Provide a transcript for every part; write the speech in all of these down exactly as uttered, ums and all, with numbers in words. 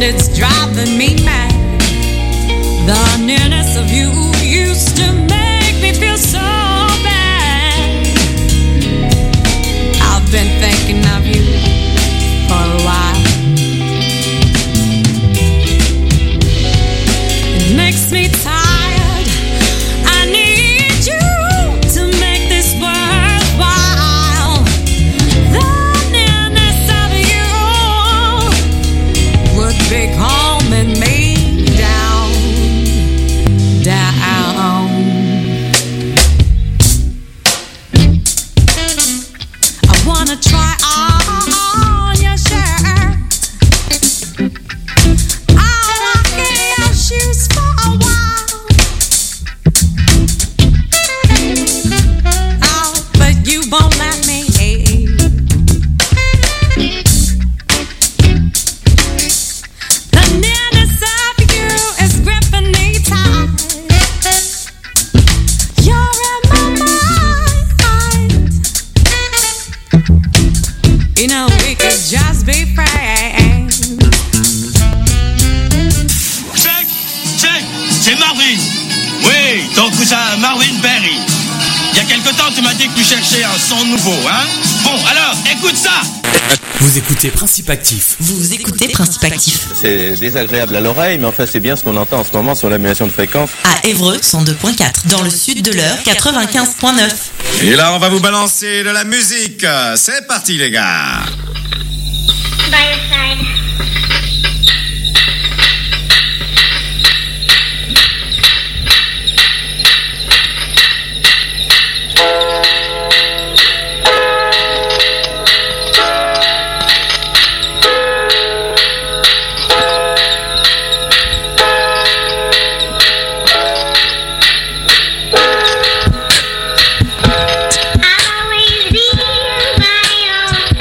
it's driving me mad. The nearness of you used to make me feel so bad. I've been thinking of you for a while. It makes me tired. I need you to make this worthwhile. The nearness of you would be calming me down, down. I wanna try on your shirt. I'll walk in your shoes for a while. Oh, but you won't let me. The nearness of you is gripping me tight. You're in my mind. You know we could just be friends. Check, check, c'est Marvin. Oui, ton cousin Marvin Berry. Il y a quelque temps, tu m'as dit que tu cherchais un son nouveau, hein? Bon, alors, écoute ça. Vous écoutez Principe Actif. Vous écoutez Principe Actif. C'est désagréable à l'oreille, mais enfin c'est bien ce qu'on entend en ce moment sur l'annulation de fréquence. À Évreux, cent deux virgule quatre. Dans le sud de l'Eure, quatre-vingt-quinze virgule neuf. Et là, on va vous balancer de la musique. C'est parti, les gars. By your side. I'll always be by your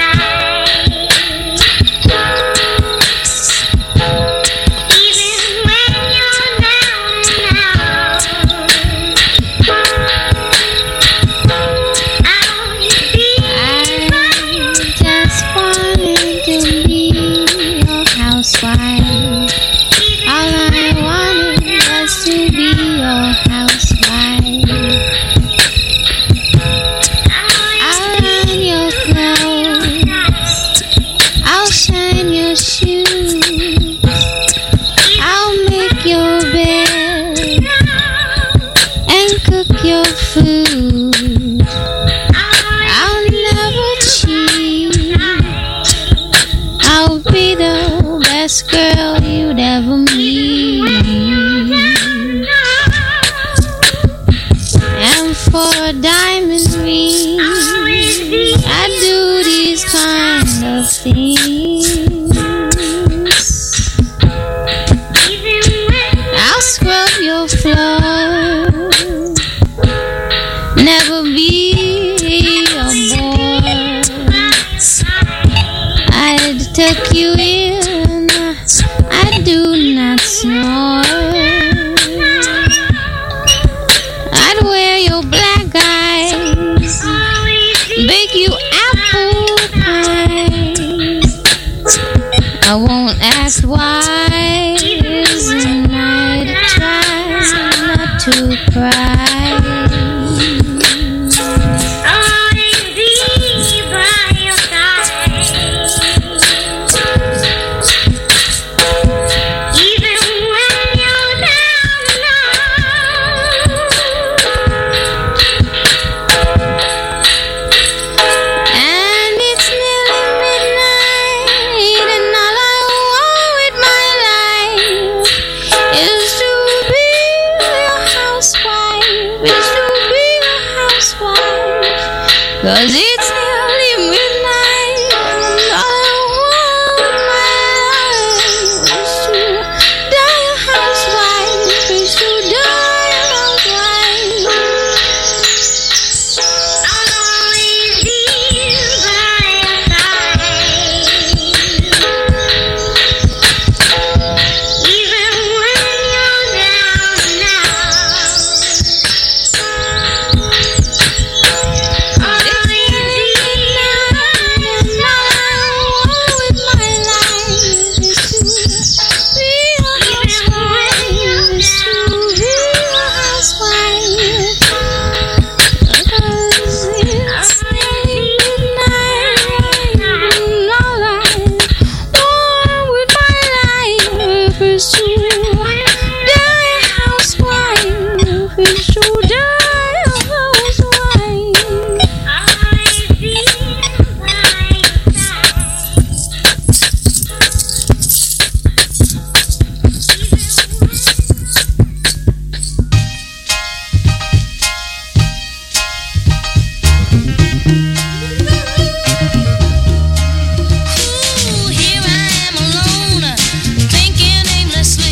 tuck you in, I do not snore. I'd wear your black eyes, bake you apple pies. I won't ask why, and I'd try not to cry. Cause it's nearly midnight, and all I want my life is to die a housewife, is to die a housewife. I'll always be by your side, even when you're down now. it's true. Die housewife, it's true. Die housewife. I feel like Ooh, here I am alone, thinking aimlessly.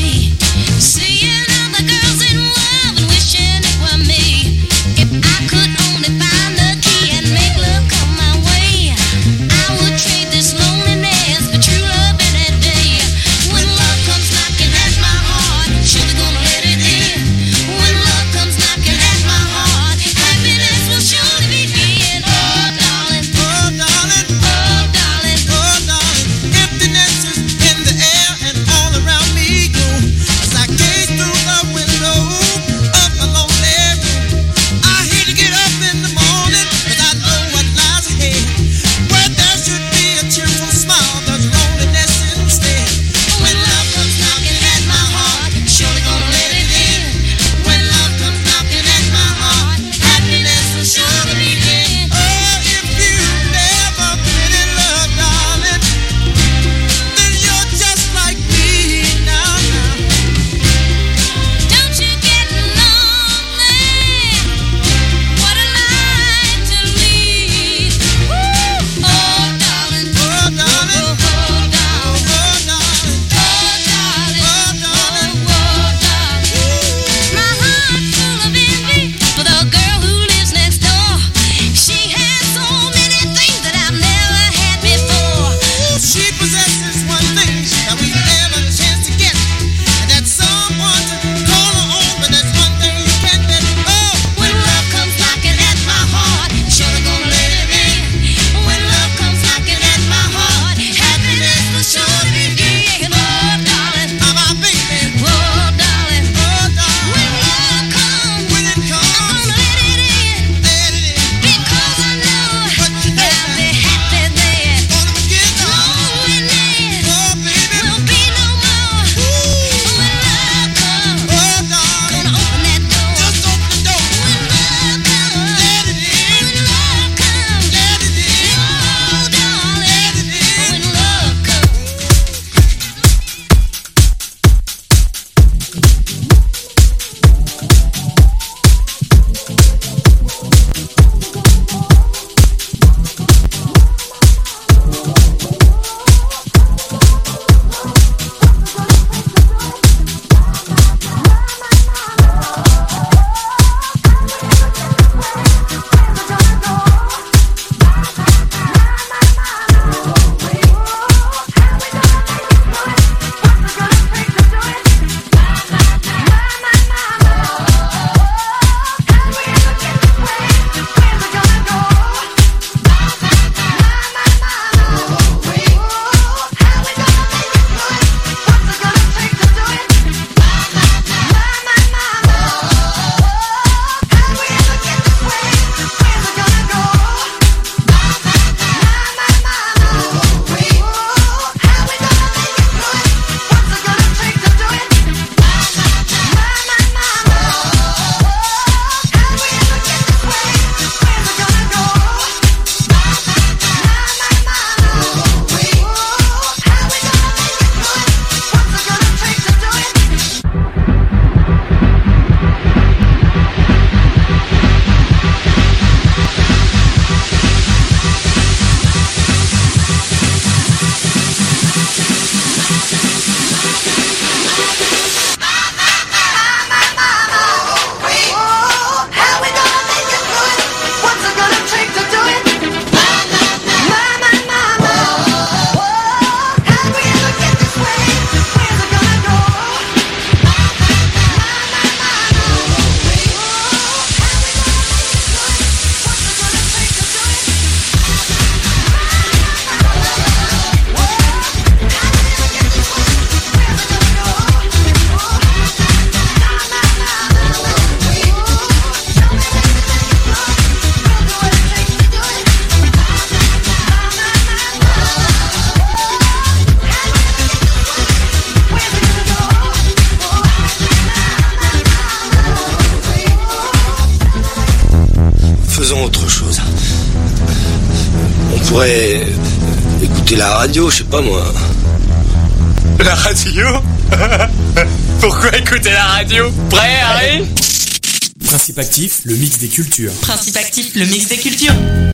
pourrais écouter la radio, je sais pas moi. La radio? Pourquoi écouter la radio? Prêt, Harry? Principe actif, le mix des cultures. Principe actif, le mix des cultures.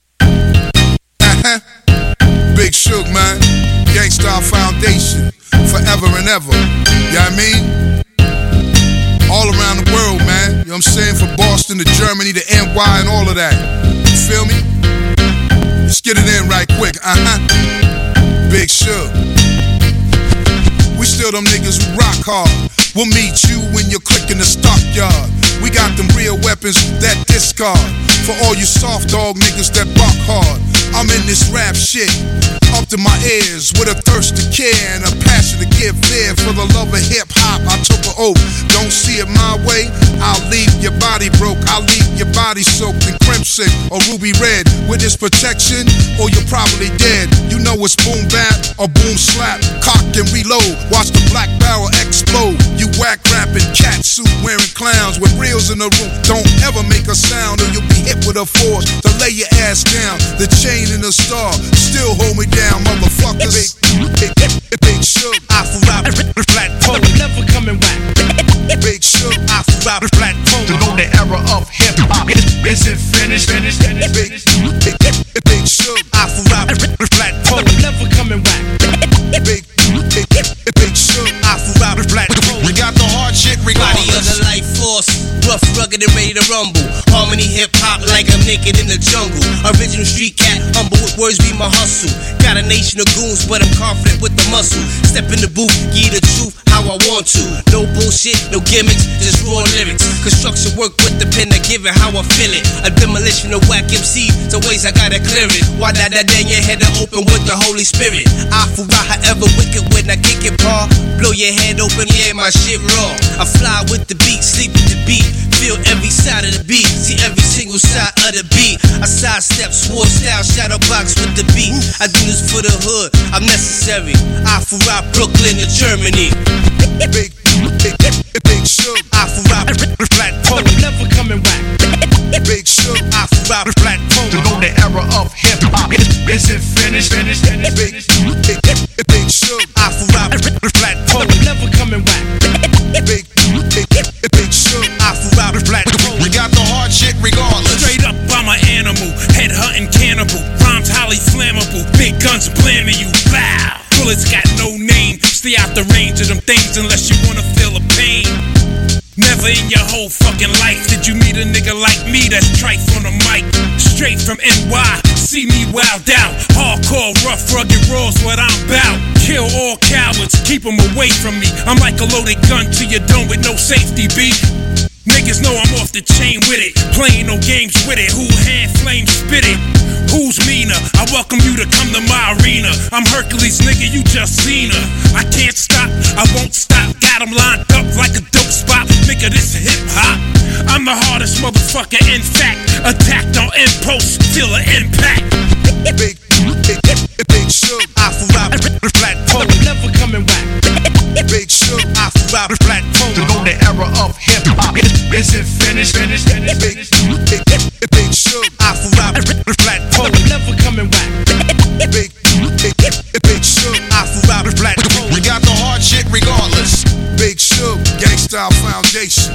Big Shug, man. Gangstar Foundation. Forever and ever. You know what I mean? All around the world, man. You know what I'm saying? From Boston to Germany to N Y and all of that. You feel me? Let's get it in right quick. Uh-huh. Big Shug. We still them niggas who rock hard. We'll meet you when you're clicking the stockyard. We got them real weapons that discard. For all you soft dog niggas that bark hard. I'm in this rap shit, up to my ears, with a thirst to care and a passion to give fear. For the love of hip-hop, I took an oath. Don't see it my way, I'll leave your body broke. I'll leave your body soaked in crimson or ruby red. Witness protection, or you're probably dead. You know it's boom bap or boom slap. Cock and reload, watch the black barrel explode. You whack rapping, cat suit wearing clowns with reels in the room. Don't ever make a sound or you'll be hit with a force to lay your ass down. The chain in the star, still hold me down, motherfuckers. Big, big, big Shug, I for rap, flat pole, never coming back. Big Shug, I for rap, flat pole. To know the era of hip hop, is it finished? Finished? Finished? Big, big, big, big Shug, I for rap, flat pole, never coming back. Big, big, big Shug, I for rap, flat pole. We got the hard shit regardless. Body of the life force, rough, rugged, and ready to rumble. Harmony, hip hop, like I'm naked in the jungle. Original street cat, humble with words be my hustle. Got a nation of goons, but I'm confident with the muscle. Step in the booth, give the truth how I want to. No bullshit, no gimmicks, just raw lyrics. Construction work with the pen, I give it how I feel it. A demolition of whack M C, so ways I gotta clear it. Why that that dang your head open with the Holy Spirit? I for right, however wicked when I kick it, paw. Blow your head open, yeah, my shit raw. I fly with the beat, sleep with the beat. Feel every side of the beat, see every single side of the beat. I sidestep, swore style, shadow box with the beat. I do this for the hood, I'm necessary. I for right, Brooklyn to Germany. Big, big, big Shug, I for right, flat pole, never coming back. Big Shug, I for right, flat pole. To know the era of hip hop, is it finished? Finished? Finished? Big, big, big Shug, I for right, flat pole, never coming back. Big, big, big Shug, I for right, flat pole. We got the hard shit regardless. Straight up, I'm an animal, head hunting cannibal. Rhymes highly flammable, big guns blaming you. Bow. Bullets got no name. Stay out the range of them things unless you wanna feel the pain. Never in your whole fucking life did you meet a nigga like me that's trife on the mic. Straight from N Y, see me wild out. Hardcore, rough, rugged raw's what I'm bout. Kill all cowards, keep them away from me. I'm like a loaded gun to your dome with no safety beat. Niggas know I'm off the chain with it, playing no games with it. Who hand flame spit it? Who's meaner? I welcome you to come to my arena. I'm Hercules, nigga, you just seen her. I can't stop, I won't stop. Got them lined up like a dope spot. Nigga, this hip hop. I'm the hardest motherfucker, in fact. Attacked on impulse, feel an impact. Big, big, big Shug, I for rap, flat pole, never coming back. Big Shug, I for rap, flat pole. To know the era of hip hop, is it finished? Finished? Finished? Big, big, big Shug, I for rap, flat pole, never coming back. Big, big, big Shug, I for rap, flat pole. We got the hard shit regardless. Big Shug, Gangstar Foundation.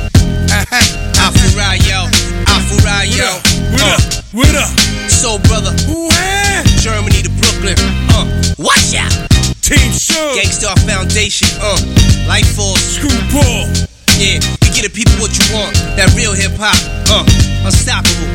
I for ride, yo. I for ride, yo. What up? What up? Soul brother. Where? Germany to Brooklyn. Uh, watch out. Team Shug. Gangstar Foundation. Uh, Life Force. Screwball. Yeah, you get the people what you want. That real hip hop. Uh, unstoppable.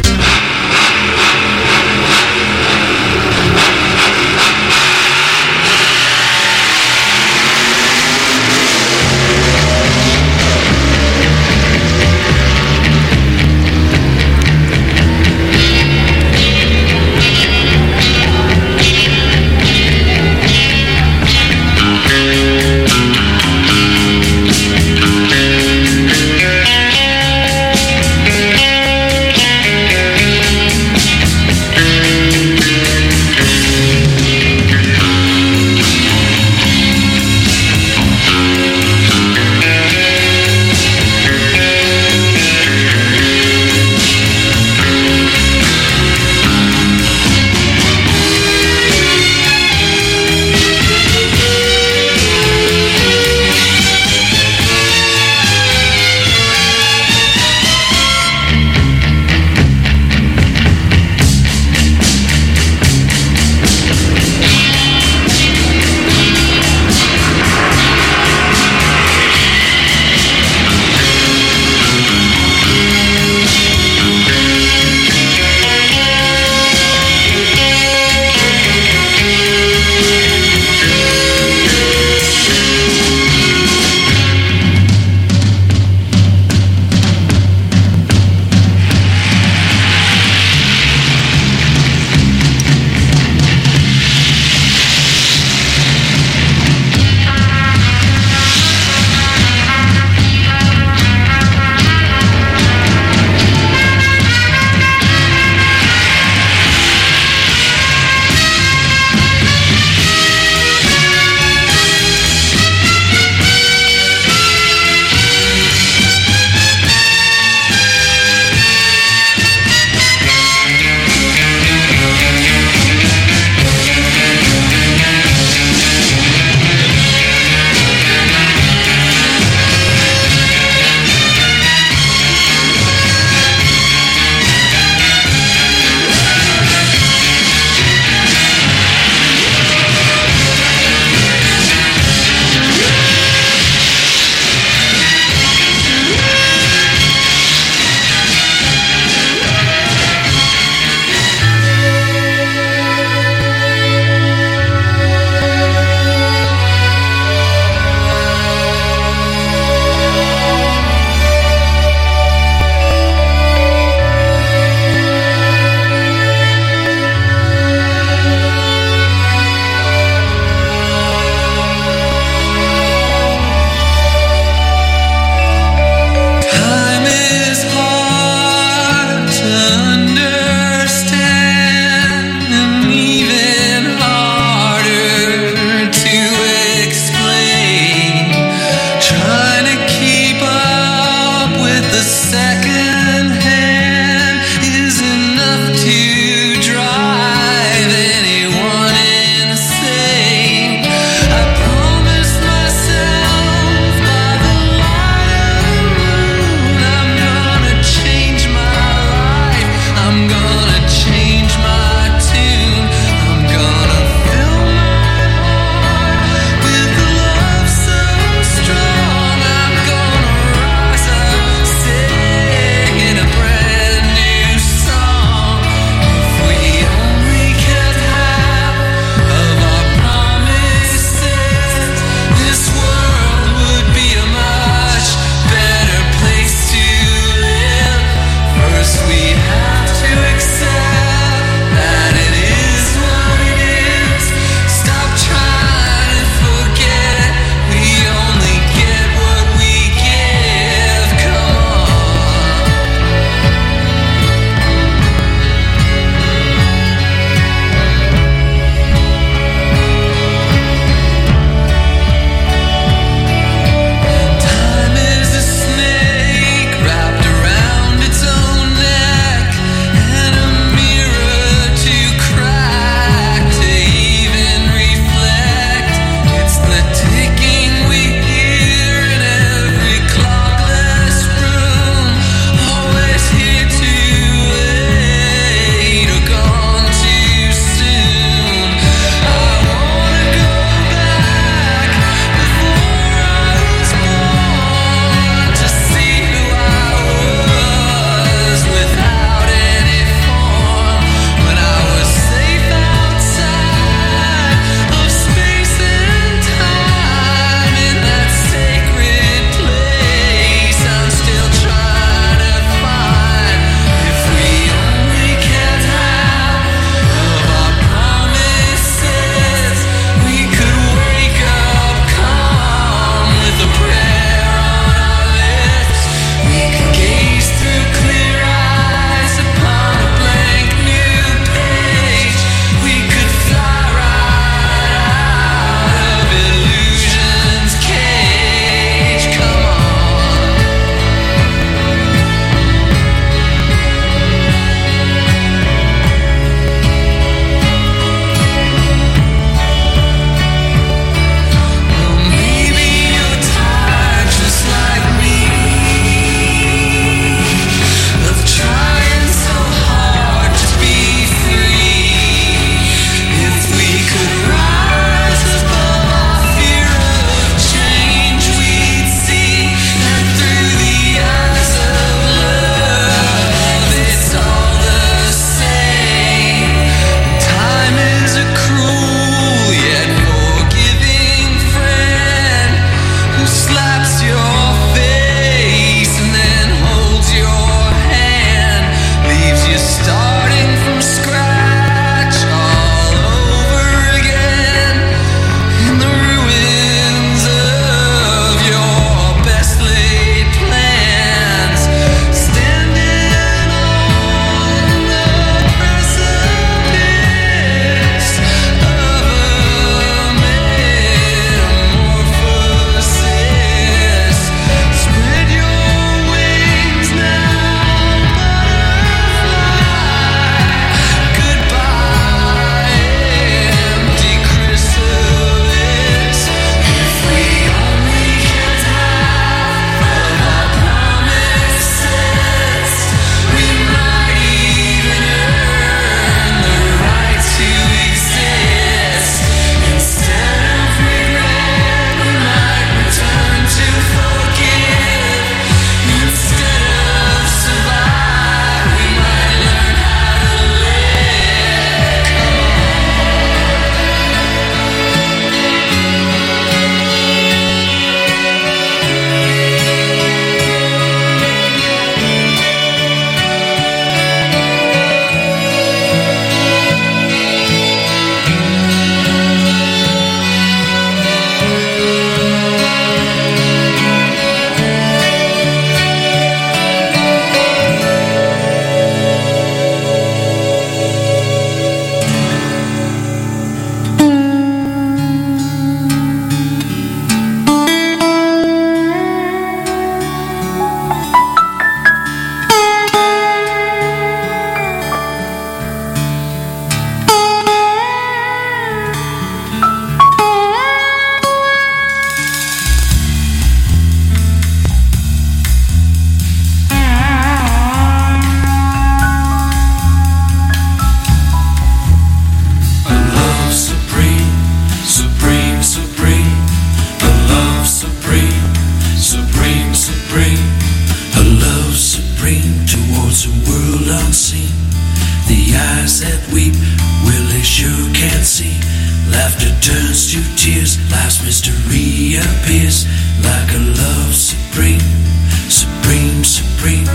that weep, well, they sure can't see. Laughter turns to tears, life's mystery appears like a love supreme, supreme, supreme.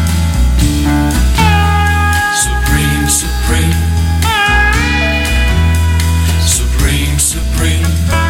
Supreme, supreme. Supreme, supreme.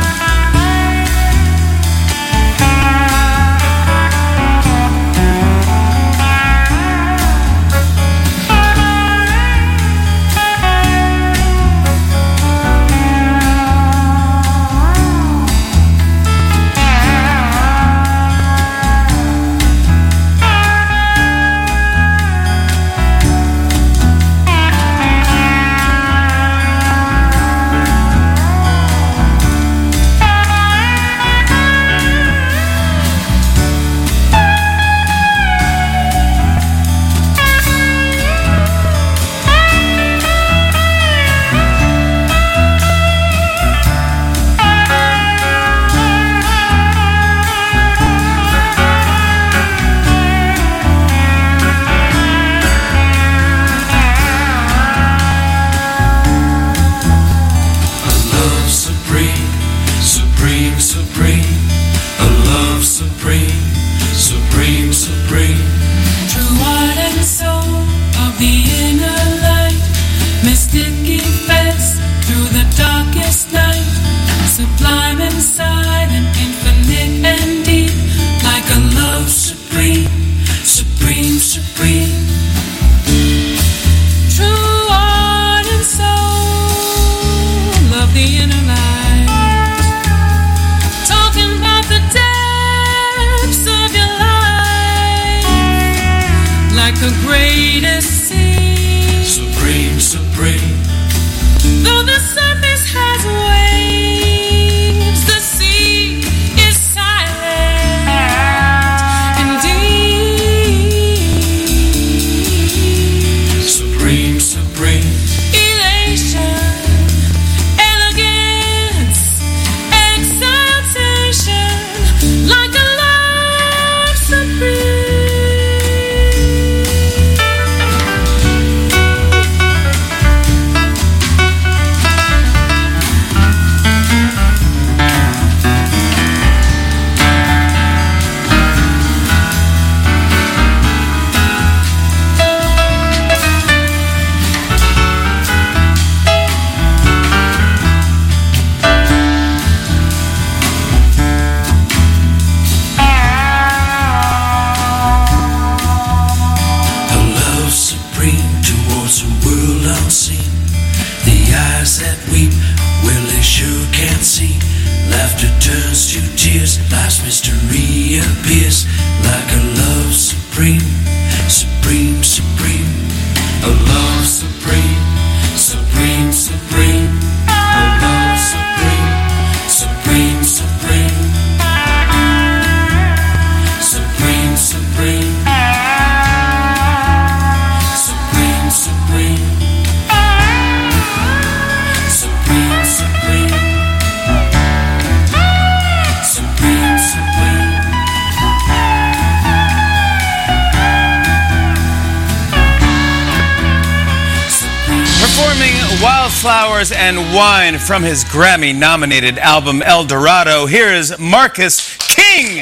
Wildflowers and Wine from his Grammy-nominated album El Dorado. Here is Marcus King.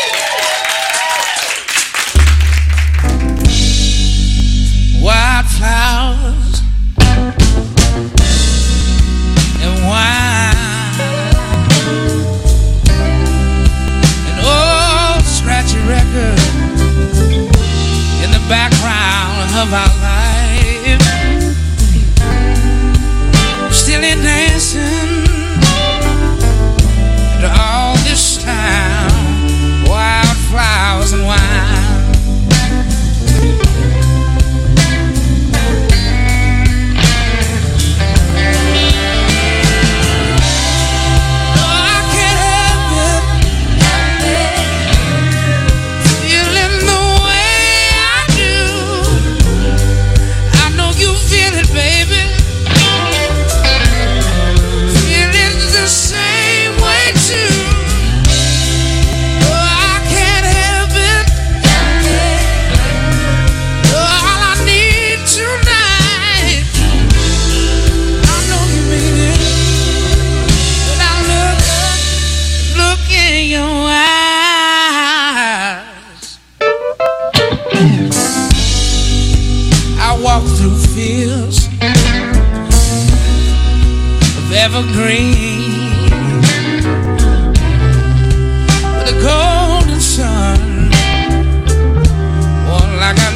Wildflowers and wine, an old scratchy record in the background of our life. Still in dancing to all this time, wildflowers and wine.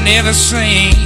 never seen.